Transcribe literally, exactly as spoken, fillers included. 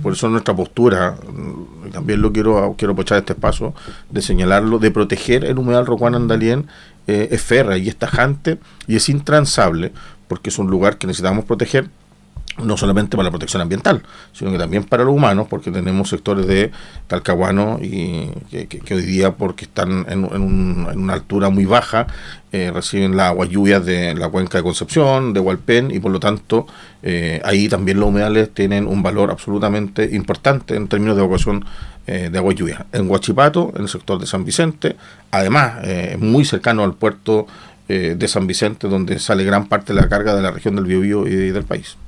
Por eso nuestra postura, también lo quiero quiero aprovechar este espacio de señalarlo, de proteger el humedal Rocuán-Andalién, eh, es férrea y es tajante y es intransable, porque es un lugar que necesitamos proteger, no solamente para la protección ambiental, sino que también para los humanos, porque tenemos sectores de Talcahuano y que, que, que hoy día, porque están en, en, un, en una altura muy baja, eh, reciben las aguas lluvias de la cuenca de Concepción, de Hualpén, y por lo tanto eh, ahí también los humedales tienen un valor absolutamente importante en términos de evacuación eh, de agua lluvia. En Huachipato, en el sector de San Vicente, además eh, muy cercano al puerto eh, de San Vicente, donde sale gran parte de la carga de la región del Biobío y del país.